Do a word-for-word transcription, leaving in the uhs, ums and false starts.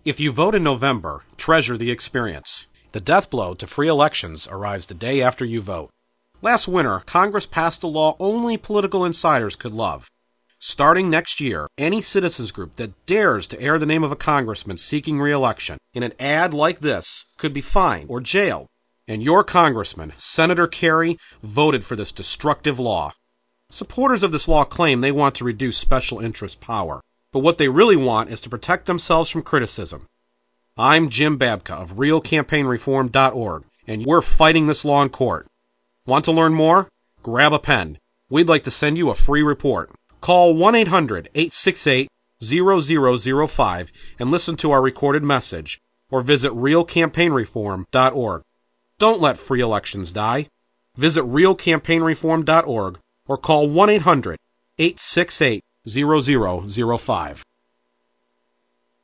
If you vote in November, treasure the experience. The death blow to free elections arrives the day after you vote. Last winter, Congress passed a law only political insiders could love. Starting next year, any citizens group that dares to air the name of a congressman seeking re-election in an ad like this could be fined or jailed. And your congressman, Senator Kerry, voted for this destructive law. Supporters of this law claim they want to reduce special interest power, but what they really want is to protect themselves from criticism. I'm Jim Babka of real campaign reform dot org, and we're fighting this law in court. Want to learn more? Grab a pen. We'd like to send you a free report. Call one eight hundred, eight six eight, zero zero zero five and listen to our recorded message, or visit real campaign reform dot org. Don't let free elections die. Visit real campaign reform dot org or call one eight hundred, eight six eight, zero zero zero five.